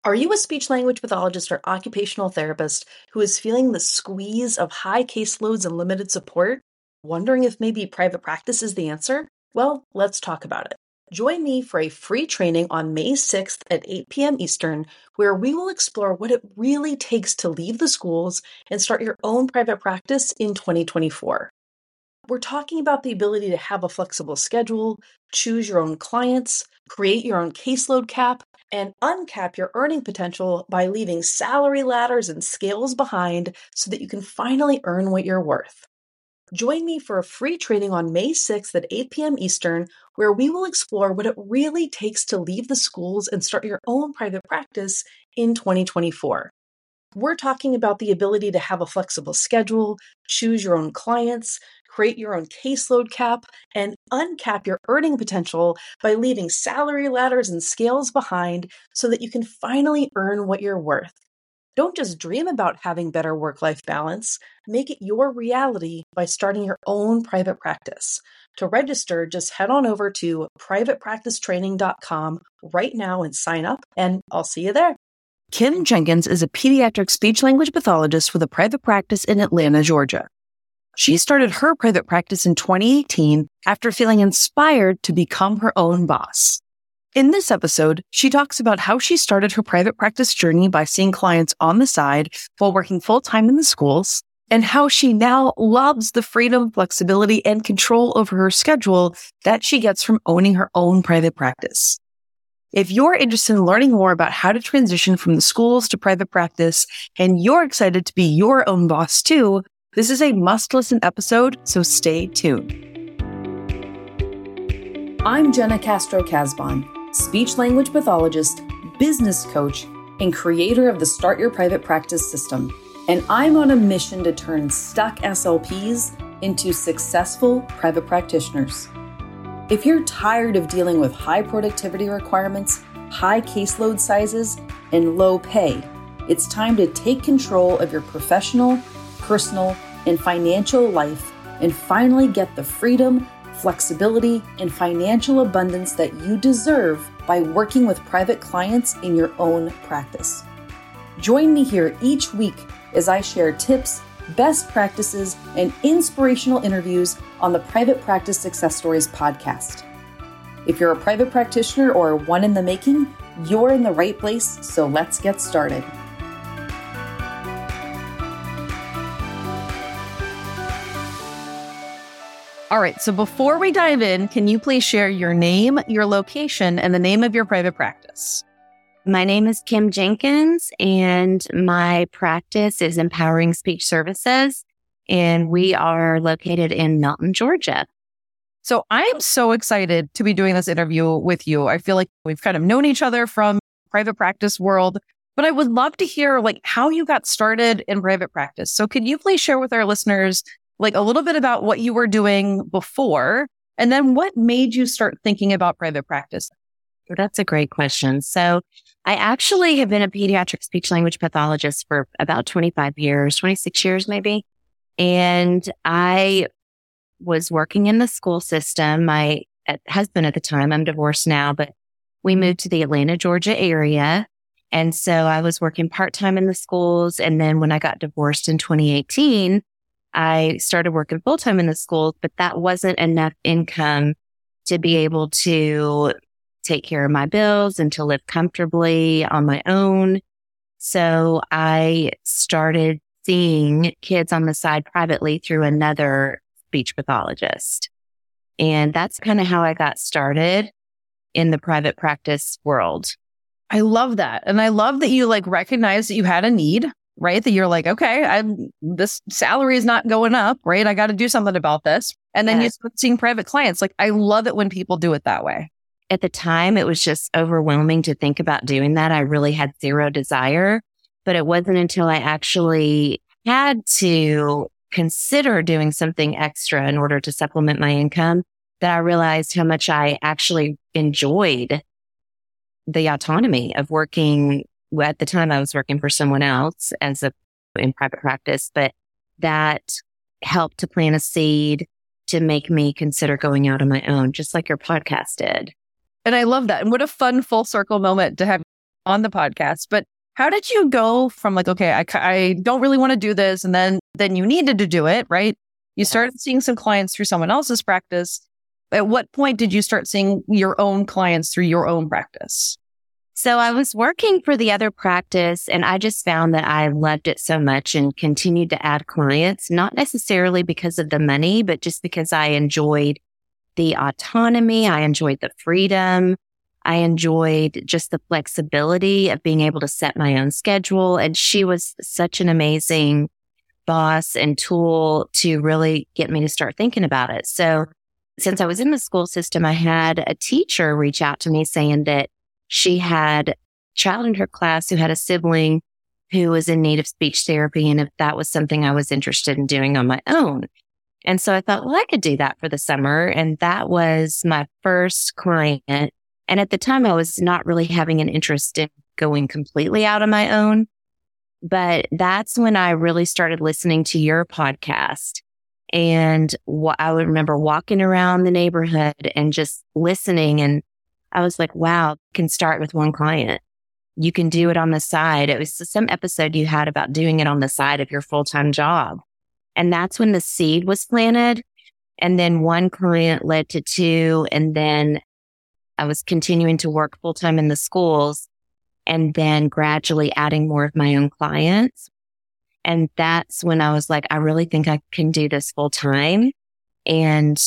Are you a speech language pathologist or occupational therapist who is feeling the squeeze of high caseloads and limited support? Wondering if maybe private practice is the answer? Well, let's talk about it. Join me for a free training on May 6th at 8 p.m. Eastern, where we will explore what it really takes to leave the schools and start your own private practice in 2024. We're talking about the ability to have a flexible schedule, choose your own clients, create your own caseload cap, and uncap your earning potential by leaving salary ladders and scales behind so that you can finally earn what you're worth. Join me for a free training on May 6th at 8 p.m. Eastern, where we will explore what it really takes to leave the schools and start your own private practice in 2024. We're talking about the ability to have a flexible schedule, choose your own clients, create your own caseload cap, and uncap your earning potential by leaving salary ladders and scales behind so that you can finally earn what you're worth. Don't just dream about having better work-life balance. Make it your reality by starting your own private practice. To register, just head on over to privatepracticetraining.com right now and sign up, and I'll see you there. Kim Jenkins is a pediatric speech-language pathologist with a private practice in Atlanta, Georgia. She started her private practice in 2018 after feeling inspired to become her own boss. In this episode, she talks about how she started her private practice journey by seeing clients on the side while working full-time in the schools, and how she now loves the freedom, flexibility, and control over her schedule that she gets from owning her own private practice. If you're interested in learning more about how to transition from the schools to private practice, and you're excited to be your own boss too, this is a must-listen episode, so stay tuned. I'm Jenna Castro-Casbon, speech-language pathologist, business coach, and creator of the Start Your Private Practice system, and I'm on a mission to turn stuck SLPs into successful private practitioners. If you're tired of dealing with high productivity requirements, high caseload sizes, and low pay, it's time to take control of your professional, personal, and financial life and finally get the freedom, flexibility, and financial abundance that you deserve by working with private clients in your own practice. Join me here each week as I share tips, best practices, and inspirational interviews on the Private Practice Success Stories podcast. If you're a private practitioner or one in the making, you're in the right place, so let's get started. All right, so before we dive in, can you please share your name, your location, and the name of your private practice? My name is Kim Jenkins, and my practice is Empowering Speech Services, and we are located in Milton, Georgia. So I am so excited to be doing this interview with you. I feel like we've kind of known each other from private practice world, but I would love to hear how you got started in private practice. So could you please share with our listeners a little bit about what you were doing before, and then what made you start thinking about private practice? That's a great question. So I actually have been a pediatric speech language pathologist for about 25 years, 26 years maybe. And I was working in the school system. My husband at the time, I'm divorced now, but we moved to the Atlanta, Georgia area. And so I was working part-time in the schools. And then when I got divorced in 2018, I started working full-time in the schools, but that wasn't enough income to be able to take care of my bills and to live comfortably on my own. So I started seeing kids on the side privately through another speech pathologist. And that's kind of how I got started in the private practice world. I love that. And I love that you recognize that you had a need, right? That you're okay, this salary is not going up, right? I got to do something about this. And then you start seeing private clients. I love it when people do it that way. At the time, it was just overwhelming to think about doing that. I really had zero desire, but it wasn't until I actually had to consider doing something extra in order to supplement my income that I realized how much I actually enjoyed the autonomy of working. At the time, I was working for someone else in private practice, but that helped to plant a seed to make me consider going out on my own, just like your podcast did. And I love that. And what a fun full circle moment to have on the podcast, but how did you go from like, okay, I don't really want to do this. And then you needed to do it, right? You started seeing some clients through someone else's practice. At what point did you start seeing your own clients through your own practice? So I was working for the other practice and I just found that I loved it so much and continued to add clients, not necessarily because of the money, but just because I enjoyed the autonomy. I enjoyed the freedom. I enjoyed just the flexibility of being able to set my own schedule. And she was such an amazing boss and tool to really get me to start thinking about it. So since I was in the school system, I had a teacher reach out to me saying that she had a child in her class who had a sibling who was in need of speech therapy, and if that was something I was interested in doing on my own. And so I thought, well, I could do that for the summer. And that was my first client. And at the time, I was not really having an interest in going completely out on my own. But that's when I really started listening to your podcast. And I would remember walking around the neighborhood and just listening, and I was like, wow, you can start with one client. You can do it on the side. It was some episode you had about doing it on the side of your full-time job. And that's when the seed was planted. And then one client led to two. And then I was continuing to work full-time in the schools and then gradually adding more of my own clients. And that's when I was like, I really think I can do this full-time, and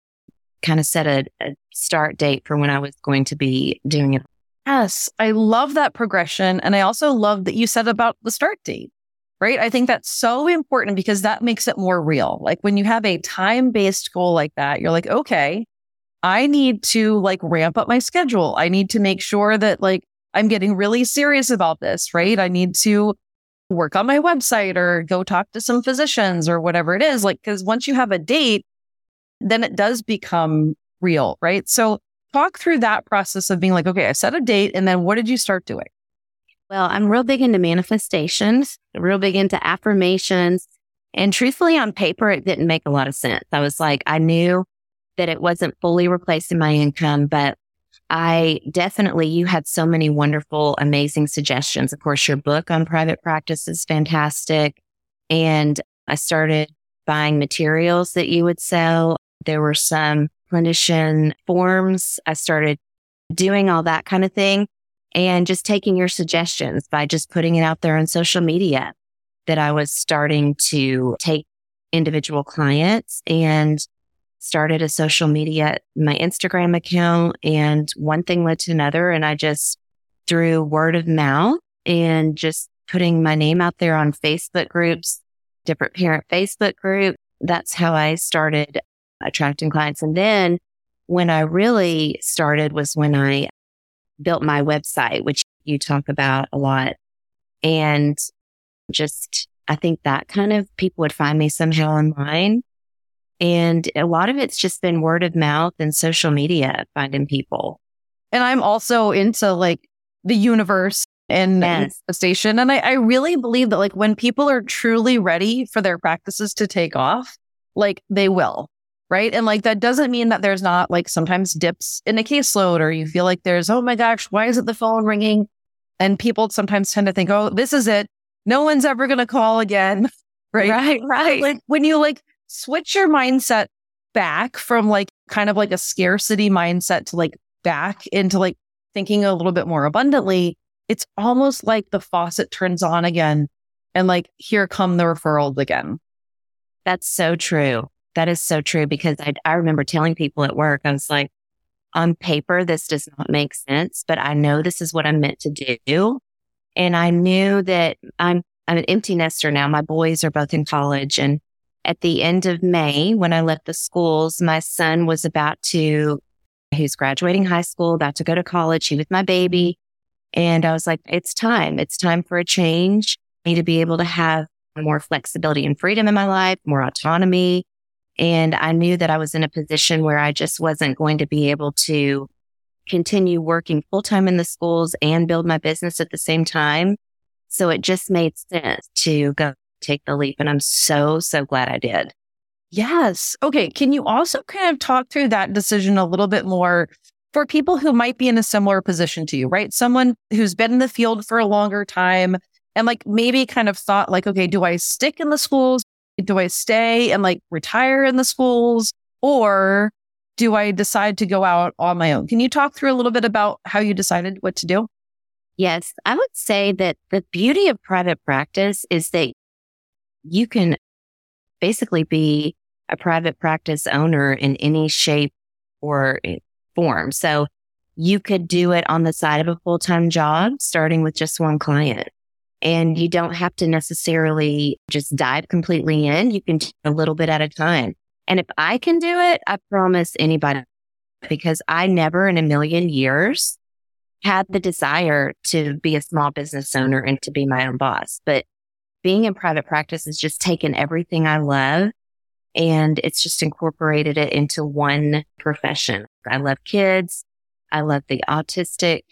kind of set a start date for when I was going to be doing it. Yes, I love that progression. And I also love that you said about the start date, right? I think that's so important because that makes it more real. Like when you have a time-based goal like that, you're like, okay, I need to like ramp up my schedule. I need to make sure that like I'm getting really serious about this, right? I need to work on my website or go talk to some physicians or whatever it is. Like, because once you have a date, then it does become real, right? So talk through that process of being like, okay, I set a date, and then what did you start doing? Well, I'm real big into manifestations, real big into affirmations. And truthfully, on paper, it didn't make a lot of sense. I was like, I knew that it wasn't fully replacing my income, but you had so many wonderful, amazing suggestions. Of course, your book on private practice is fantastic. And I started buying materials that you would sell. There were some clinician forms. I started doing all that kind of thing and just taking your suggestions by just putting it out there on social media that I was starting to take individual clients, and started a social media, my Instagram account, and one thing led to another. And I just, through word of mouth and just putting my name out there on Facebook groups, different parent Facebook groups, that's how I started attracting clients. And then when I really started was when I built my website, which you talk about a lot. And just, I think that kind of people would find me somehow online. And a lot of it's just been word of mouth and social media, finding people. And I'm also into like the universe and manifestation. And I really believe that like when people are truly ready for their practices to take off, like they will. Right. And like, that doesn't mean that there's not like sometimes dips in a caseload, or you feel like there's, oh my gosh, why isn't the phone ringing? And people sometimes tend to think, oh, this is it. No one's ever going to call again. Right. Right. Like when you like switch your mindset back from like kind of like a scarcity mindset to like back into like thinking a little bit more abundantly, it's almost like the faucet turns on again. And like, here come the referrals again. That's so true. That is so true, because I remember telling people at work, I was like, on paper, this does not make sense, but I know this is what I'm meant to do. And I knew that I'm an empty nester now. My boys are both in college. And at the end of May, when I left the schools, my son was he's graduating high school, about to go to college. He was my baby. And I was like, it's time. It's time for a change. I need to be able to have more flexibility and freedom in my life, more autonomy. And I knew that I was in a position where I just wasn't going to be able to continue working full-time in the schools and build my business at the same time. So it just made sense to go take the leap. And I'm so, so glad I did. Yes. Okay. Can you also kind of talk through that decision a little bit more? for people who might be in a similar position to you, right? Someone who's been in the field for a longer time and like maybe kind of thought like, okay, do I stick in the schools? Do I stay and like retire in the schools? Or do I decide to go out on my own? Can you talk through a little bit about how you decided what to do? Yes, I would say that the beauty of private practice is that you can basically be a private practice owner in any shape or form. So you could do it on the side of a full-time job, starting with just one client. And you don't have to necessarily just dive completely in. You can do a little bit at a time. And if I can do it, I promise anybody, because I never in a million years had the desire to be a small business owner and to be my own boss. But being in private practice is just taken everything I love and it's just incorporated it into one profession. I love kids. I love the autistic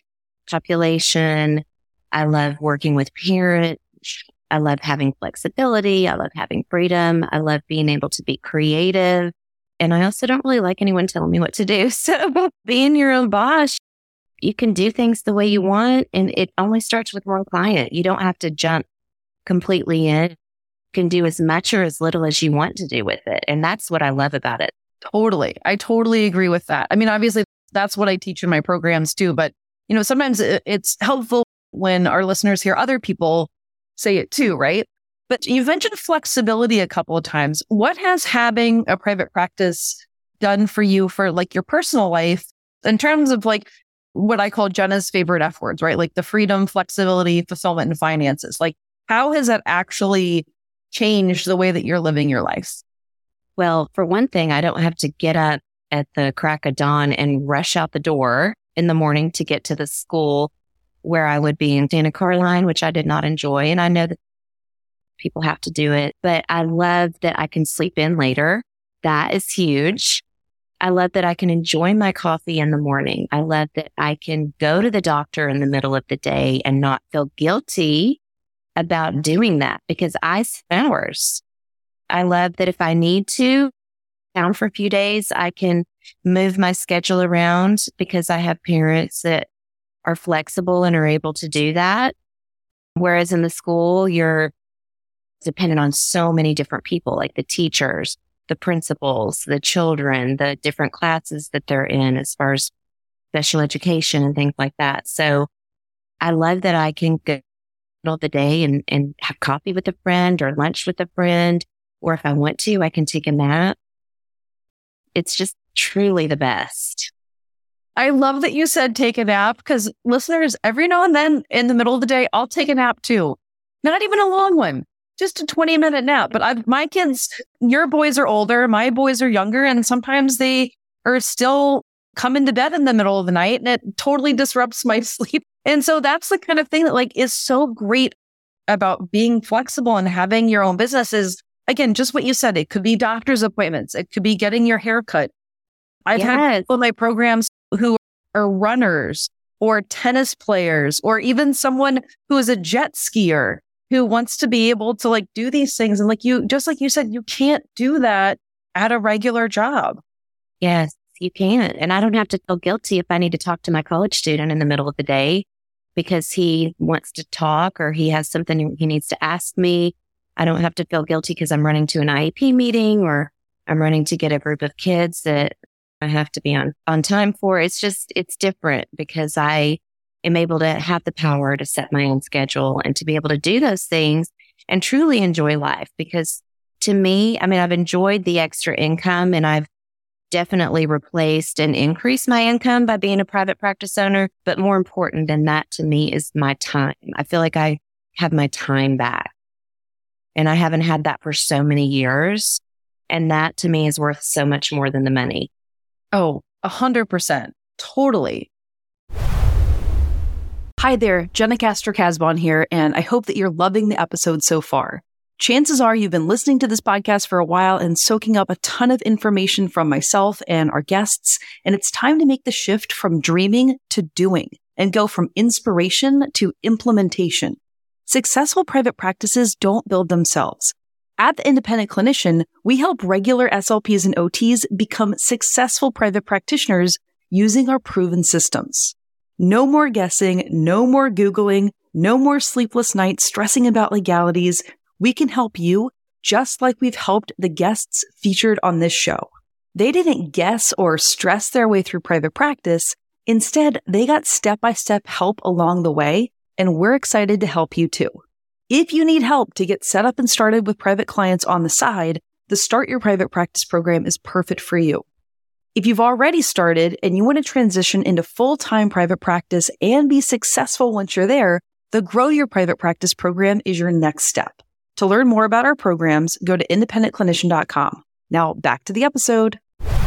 population. I love working with parents. I love having flexibility. I love having freedom. I love being able to be creative. And I also don't really like anyone telling me what to do. So being your own boss, you can do things the way you want. And it only starts with one client. You don't have to jump completely in. You can do as much or as little as you want to do with it. And that's what I love about it. Totally. I totally agree with that. I mean, obviously, that's what I teach in my programs too. But, you know, sometimes it's helpful when our listeners hear other people say it too, right? But you mentioned flexibility a couple of times. What has having a private practice done for you for like your personal life in terms of like what I call Jenna's favorite F words, right? Like the freedom, flexibility, fulfillment, and finances. Like how has that actually changed the way that you're living your life? Well, for one thing, I don't have to get up at the crack of dawn and rush out the door in the morning to get to the school where I would be in a car line, which I did not enjoy. And I know that people have to do it, but I love that I can sleep in later. That is huge. I love that I can enjoy my coffee in the morning. I love that I can go to the doctor in the middle of the day and not feel guilty about doing that because I spend hours. I love that if I need to down for a few days, I can move my schedule around because I have parents that are flexible and are able to do that. Whereas in the school, you're dependent on so many different people, like the teachers, the principals, the children, the different classes that they're in as far as special education and things like that. So I love that I can go middle of the day and have coffee with a friend or lunch with a friend. Or if I want to, I can take a nap. It's just truly the best. I love that you said take a nap because listeners, every now and then in the middle of the day, I'll take a nap too. Not even a long one, just a 20-minute nap. But my kids, your boys are older, my boys are younger, and sometimes they are still coming to bed in the middle of the night and it totally disrupts my sleep. And so that's the kind of thing that like is so great about being flexible and having your own business is, again, just what you said. It could be doctor's appointments. It could be getting your hair cut. I've had people in my programs who are runners or tennis players or even someone who is a jet skier who wants to be able to like do these things. And like you, just like you said, you can't do that at a regular job. Yes, you can. And I don't have to feel guilty if I need to talk to my college student in the middle of the day because he wants to talk or he has something he needs to ask me. I don't have to feel guilty because I'm running to an IEP meeting or I'm running to get a group of kids that I have to be on time for. It's different because I am able to have the power to set my own schedule and to be able to do those things and truly enjoy life. Because to me, I mean, I've enjoyed the extra income and I've definitely replaced and increased my income by being a private practice owner. But more important than that to me is my time. I feel like I have my time back. And I haven't had that for so many years. And that to me is worth so much more than the money. Oh, 100%. Totally. Hi there, Jenna Castro-Casbon here, and I hope that you're loving the episode so far. Chances are you've been listening to this podcast for a while and soaking up a ton of information from myself and our guests, and it's time to make the shift from dreaming to doing and go from inspiration to implementation. Successful private practices don't build themselves. At The Independent Clinician, we help regular SLPs and OTs become successful private practitioners using our proven systems. No more guessing, no more Googling, no more sleepless nights stressing about legalities. We can help you just like we've helped the guests featured on this show. They didn't guess or stress their way through private practice. Instead, they got step-by-step help along the way, and we're excited to help you too. If you need help to get set up and started with private clients on the side, the Start Your Private Practice program is perfect for you. If you've already started and you want to transition into full-time private practice and be successful once you're there, the Grow Your Private Practice program is your next step. To learn more about our programs, go to independentclinician.com. Now back to the episode.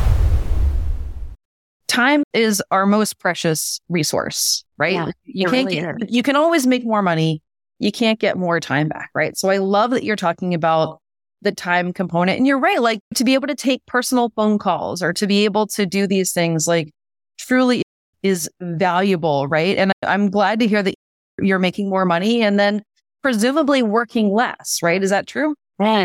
Time is our most precious resource, right? Yeah, you can always make more money. You can't get more time back, right? So I love that you're talking about the time component. And you're right, like to be able to take personal phone calls or to be able to do these things like truly is valuable, right? And I'm glad to hear that you're making more money and then presumably working less, right? Is that true?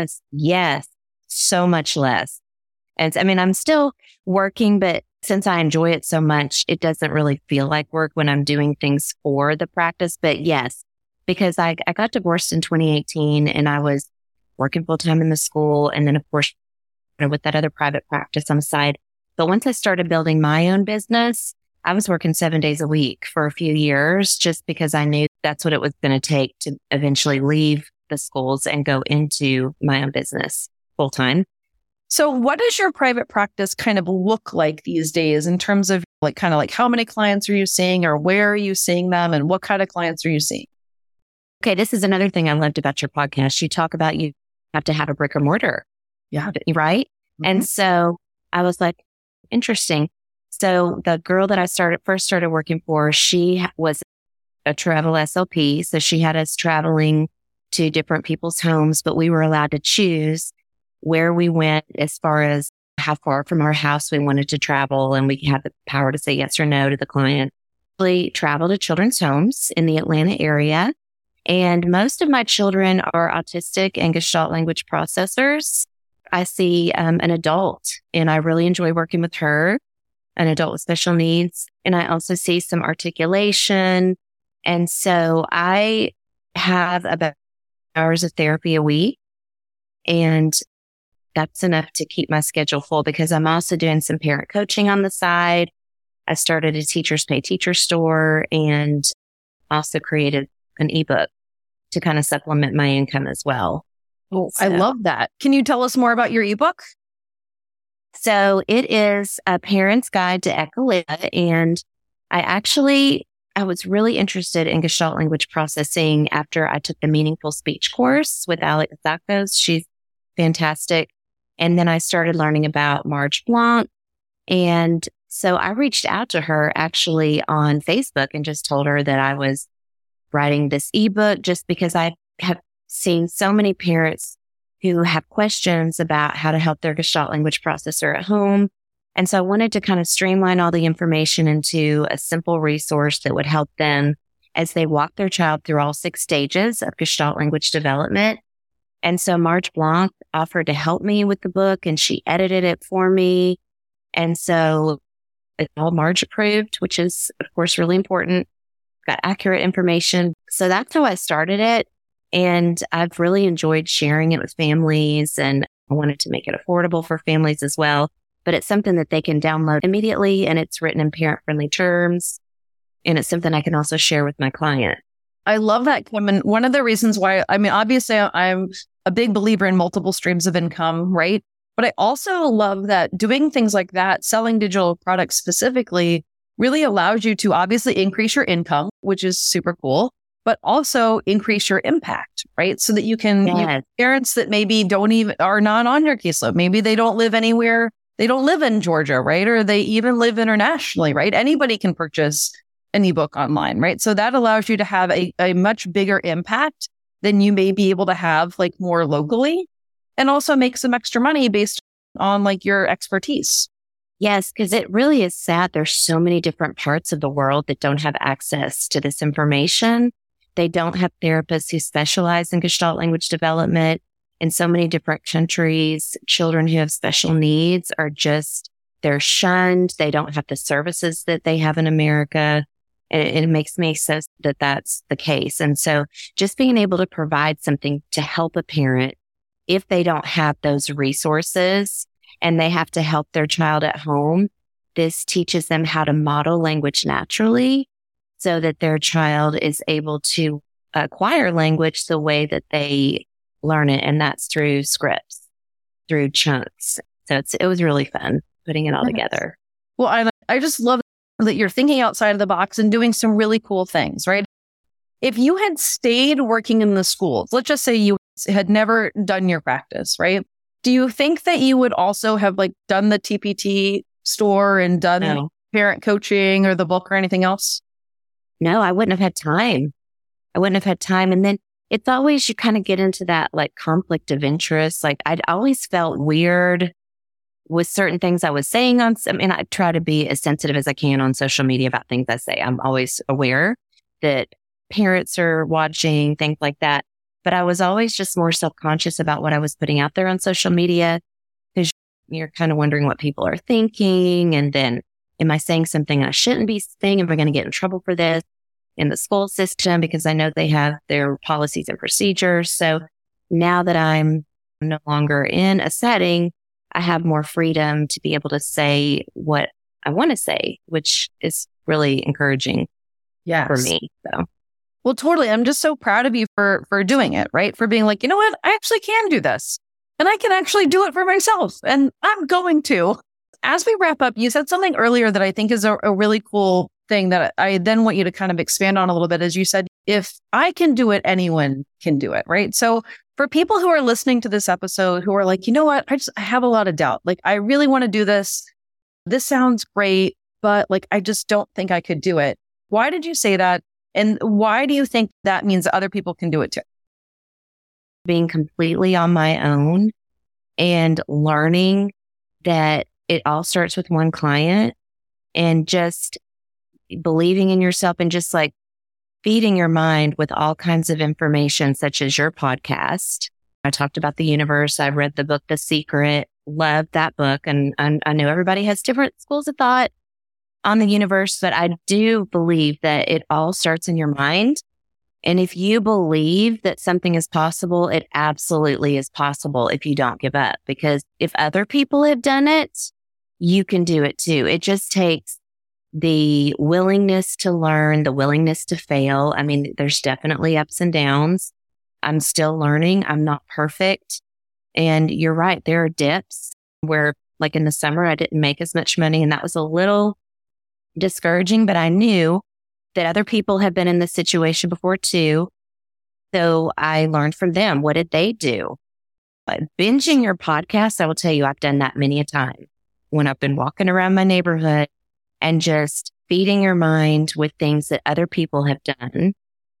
Yes. So much less. And I mean, I'm still working, but since I enjoy it so much, it doesn't really feel like work when I'm doing things for the practice. But yes, because I got divorced in 2018 and I was working full time in the school. And then of course, with that other private practice on the side. But once I started building my own business, I was working 7 days a week for a few years just because I knew that's what it was going to take to eventually leave the schools and go into my own business full time. So what does your private practice kind of look like these days in terms of like kind of like how many clients are you seeing or where are you seeing them and what kind of clients are you seeing? Okay, this is another thing I loved about your podcast. You talk about you have to have a brick or mortar. Yeah. Right? Mm-hmm. And so I was like, interesting. So the girl that I first started working for, she was a travel SLP. So she had us traveling to different people's homes, but we were allowed to choose where we went as far as how far from our house we wanted to travel. And we had the power to say yes or no to the client. We traveled to children's homes in the Atlanta area. And most of my children are autistic and Gestalt language processors. I see an adult and I really enjoy working with her, an adult with special needs. And I also see some articulation. And so I have about hours of therapy a week. And that's enough to keep my schedule full because I'm also doing some parent coaching on the side. I started a Teachers Pay Teacher store and also created an ebook to kind of supplement my income as well. Oh, so. I love that. Can you tell us more about your ebook? So it is a parent's guide to echolita. And I was really interested in Gestalt language processing after I took the Meaningful Speech course with Alex Zakos. She's fantastic. And then I started learning about Marge Blanc. And so I reached out to her actually on Facebook and just told her that I was writing this ebook just because I have seen so many parents who have questions about how to help their Gestalt language processor at home. And so I wanted to kind of streamline all the information into a simple resource that would help them as they walk their child through all 6 stages of Gestalt language development. And so Marge Blanc offered to help me with the book and she edited it for me. And so it's all Marge approved, which is of course really important. Got accurate information. So that's how I started it. And I've really enjoyed sharing it with families and I wanted to make it affordable for families as well. But it's something that they can download immediately and it's written in parent-friendly terms. And it's something I can also share with my client. I love that, Kim. And one of the reasons why, obviously I'm a big believer in multiple streams of income, right? But I also love that doing things like that, selling digital products specifically, really allows you to obviously increase your income, which is super cool, but also increase your impact, right? So that you can, parents that maybe are not on your caseload, maybe they don't live anywhere, they don't live in Georgia, right? Or they even live internationally, right? Anybody can purchase an ebook online, right? So that allows you to have a much bigger impact than you may be able to have like more locally and also make some extra money based on like your expertise. Yes, because it really is sad. There's so many different parts of the world that don't have access to this information. They don't have therapists who specialize in Gestalt language development. In so many different countries, children who have special needs are just they're shunned. They don't have the services that they have in America. It makes me so that that's the case. And so just being able to provide something to help a parent if they don't have those resources and they have to help their child at home, this teaches them how to model language naturally so that their child is able to acquire language the way that they learn it. And that's through scripts, through chunks. So it was really fun putting it all together. Well, I just love that you're thinking outside of the box and doing some really cool things, right? If you had stayed working in the schools, let's just say you had never done your practice, right? Do you think that you would also have like done the TPT store and done parent coaching or the book or anything else? No, I wouldn't have had time. And then it's always, you kind of get into that like conflict of interest. Like I'd always felt weird with certain things I was saying I try to be as sensitive as I can on social media about things I say. I'm always aware that parents are watching, things like that. But I was always just more self-conscious about what I was putting out there on social media because you're kind of wondering what people are thinking. And then am I saying something I shouldn't be saying? Am I going to get in trouble for this in the school system? Because I know they have their policies and procedures. So now that I'm no longer in a setting, I have more freedom to be able to say what I want to say, which is really encouraging for me. So. Well, totally. I'm just so proud of you for doing it, right? For being like, you know what? I actually can do this and I can actually do it for myself and I'm going to. As we wrap up, you said something earlier that I think is a really cool thing that I then want you to kind of expand on a little bit. As you said, if I can do it, anyone can do it, right? So for people who are listening to this episode who are like, you know what, I have a lot of doubt. Like, I really want to do this. This sounds great, but like, I just don't think I could do it. Why did you say that? And why do you think that means that other people can do it too? Being completely on my own and learning that it all starts with one client and just believing in yourself and just like feeding your mind with all kinds of information, such as your podcast. I talked about the universe. I've read the book, The Secret, loved that book. And I know everybody has different schools of thought on the universe, but I do believe that it all starts in your mind. And if you believe that something is possible, it absolutely is possible if you don't give up. Because if other people have done it, you can do it too. It just takes the willingness to learn, the willingness to fail. I mean, there's definitely ups and downs. I'm still learning. I'm not perfect. And you're right. There are dips where, like in the summer, I didn't make as much money. And that was a little discouraging, but I knew that other people have been in this situation before too. So I learned from them. What did they do? But binging your podcast, I will tell you, I've done that many a time when I've been walking around my neighborhood and just feeding your mind with things that other people have done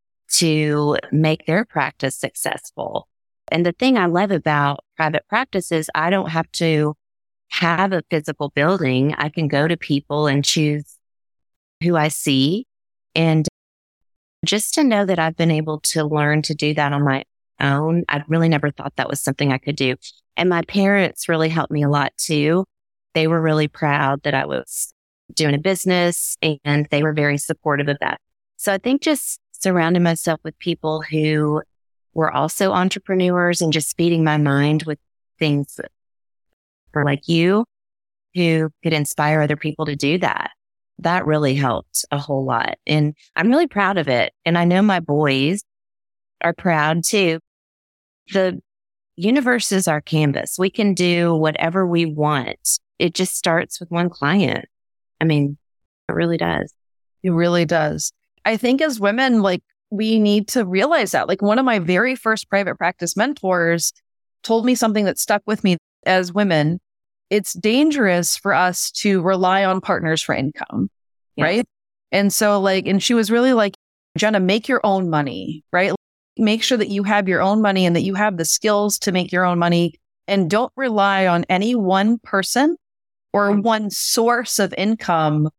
to make their practice successful. And the thing I love about private practice is I don't have to have a physical building. I can go to people and choose who I see. And just to know that I've been able to learn to do that on my own, I really never thought that was something I could do. And my parents really helped me a lot too. They were really proud that I was doing a business and they were very supportive of that. So I think just surrounding myself with people who were also entrepreneurs and just feeding my mind with things for like you who could inspire other people to do that. That really helped a whole lot. And I'm really proud of it. And I know my boys are proud too. The universe is our canvas. We can do whatever we want. It just starts with one client. I mean, it really does. It really does. I think as women, like, we need to realize that. Like, one of my very first private practice mentors told me something that stuck with me. As women, it's dangerous for us to rely on partners for income, right? And so and she was really like, Jenna, make your own money, right? Make sure that you have your own money and that you have the skills to make your own money, and don't rely on any one person or one source of income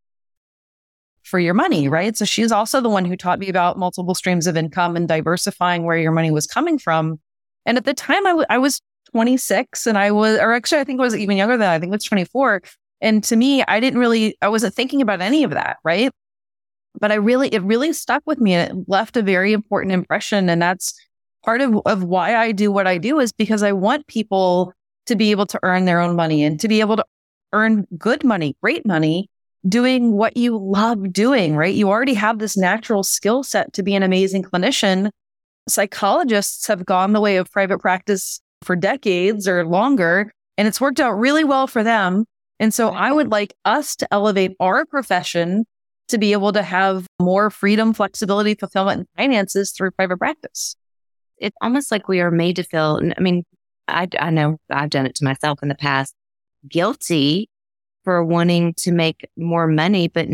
for your money, right? So she's also the one who taught me about multiple streams of income and diversifying where your money was coming from. And at the time I was 26 and I think I was even younger than that. I think it was 24. And to me, I wasn't thinking about any of that, right? But it really stuck with me, and it left a very important impression. And that's part of why I do what I do, is because I want people to be able to earn their own money and to be able to earn good money, great money, doing what you love doing, right? You already have this natural skill set to be an amazing clinician. Psychologists have gone the way of private practice for decades or longer, and it's worked out really well for them. And so I would like us to elevate our profession to be able to have more freedom, flexibility, fulfillment, and finances through private practice. It's almost like we are made to feel, I mean, I know I've done it to myself in the past, guilty for wanting to make more money, but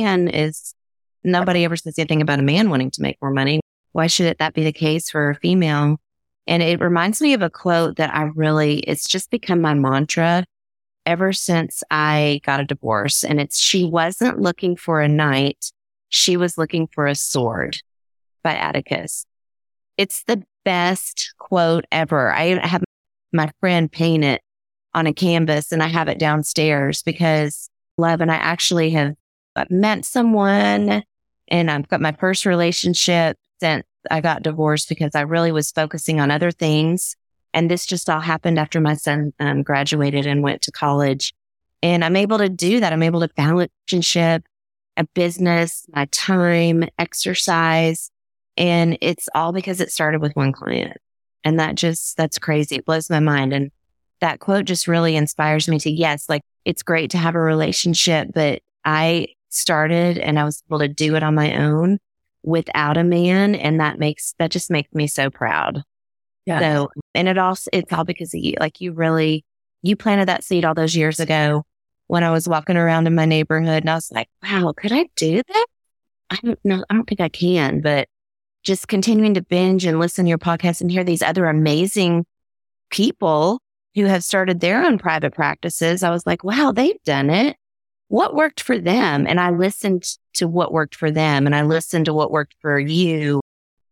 nobody ever says anything about a man wanting to make more money. Why should that be the case for a female? And it reminds me of a quote that it's just become my mantra ever since I got a divorce. And it's, she wasn't looking for a knight. She was looking for a sword, by Atticus. It's the best quote ever. I have my friend paint it on a canvas, and I have it downstairs because and I actually have met someone, and I've got my first relationship since I got divorced because I really was focusing on other things. And this just all happened after my son graduated and went to college. And I'm able to do that. I'm able to balance relationship, a business, my time, exercise. And it's all because it started with one client. And that's crazy. It blows my mind. And that quote just really inspires me to, yes, like it's great to have a relationship, but I started and I was able to do it on my own without a man. And that just makes me so proud. Yeah. So, and it's all because of you. Like you planted that seed all those years ago when I was walking around in my neighborhood, and I was like, wow, could I do that? I don't know. I don't think I can, but just continuing to binge and listen to your podcast and hear these other amazing people who have started their own private practices, I was like, wow, they've done it. What worked for them? And I listened to what worked for them, and I listened to what worked for you.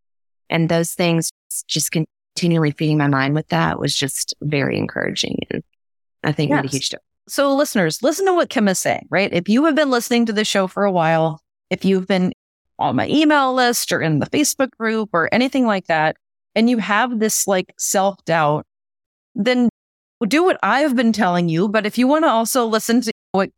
And those things, just continually feeding my mind with that, was just very encouraging. And I think made a huge difference. So listeners, listen to what Kim is saying, right? If you have been listening to the show for a while, if you've been on my email list or in the Facebook group or anything like that, and you have this like self-doubt, then do what I've been telling you. But if you want to also listen to what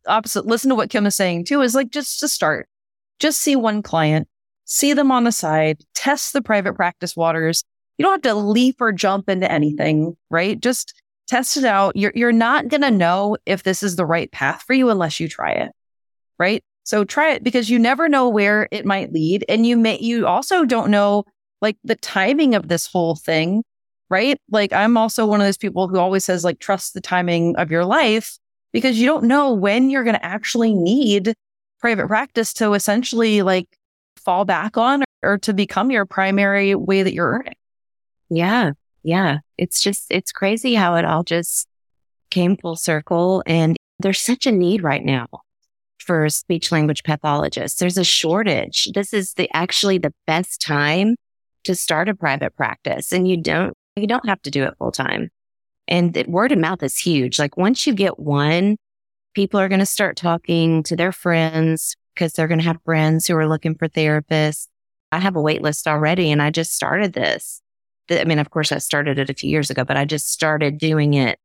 Kim is saying too, is like, just to start, just see one client, see them on the side, test the private practice waters. You don't have to leap or jump into anything, right? Just test it out. You're not going to know if this is the right path for you unless you try it, right? So try it, because you never know where it might lead. And you also don't know like the timing of this whole thing, right? Like I'm also one of those people who always says like, trust the timing of your life, because you don't know when you're going to actually need private practice to essentially like fall back on or to become your primary way that you're earning. Yeah. Yeah. It's crazy how it all just came full circle. And there's such a need right now for speech language pathologists. There's a shortage. This is actually the best time to start a private practice, and you don't have to do it full time. And word of mouth is huge. Like once you get one, people are going to start talking to their friends because they're going to have friends who are looking for therapists. I have a wait list already, and I just started this. I mean, of course, I started it a few years ago, but I just started doing it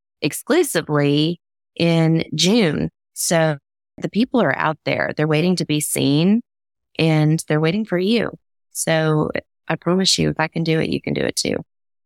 exclusively in June. So the people are out there. They're waiting to be seen, and they're waiting for you. So I promise you, if I can do it, you can do it too.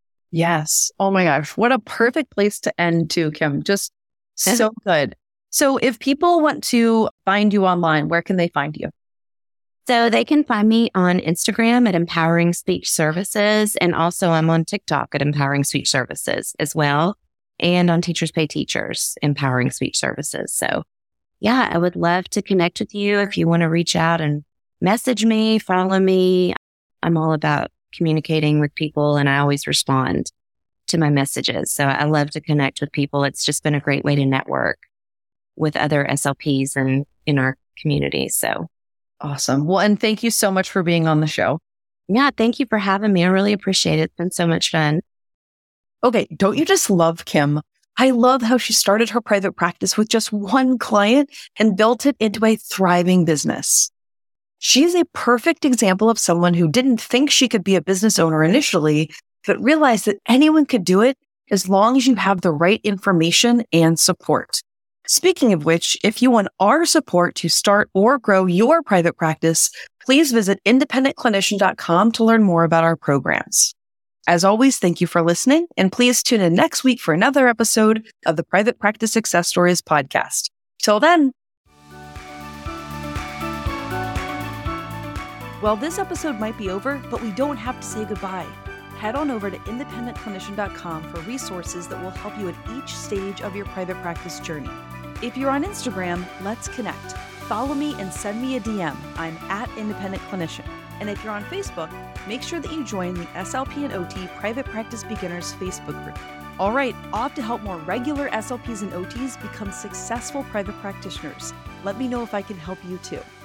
Yes. Oh my gosh. What a perfect place to end too, Kim. Just so good. So if people want to find you online, where can they find you? So they can find me on Instagram at Empowering Speech Services. And also I'm on TikTok at Empowering Speech Services as well. And on Teachers Pay Teachers, Empowering Speech Services. So yeah, I would love to connect with you if you want to reach out and message me, follow me. I'm all about communicating with people, and I always respond to my messages. So I love to connect with people. It's just been a great way to network with other SLPs and in our community. So awesome. Well, and thank you so much for being on the show. Yeah, thank you for having me. I really appreciate it. It's been so much fun. Okay, don't you just love Kim? I love how she started her private practice with just one client and built it into a thriving business. She is a perfect example of someone who didn't think she could be a business owner initially, but realized that anyone could do it as long as you have the right information and support. Speaking of which, if you want our support to start or grow your private practice, please visit independentclinician.com to learn more about our programs. As always, thank you for listening, and please tune in next week for another episode of the Private Practice Success Stories podcast. Till then. Well, this episode might be over, but we don't have to say goodbye. Head on over to independentclinician.com for resources that will help you at each stage of your private practice journey. If you're on Instagram, let's connect. Follow me and send me a DM. I'm at Independent Clinician. And if you're on Facebook, make sure that you join the SLP and OT Private Practice Beginners Facebook group. All right, off to help more regular SLPs and OTs become successful private practitioners. Let me know if I can help you too.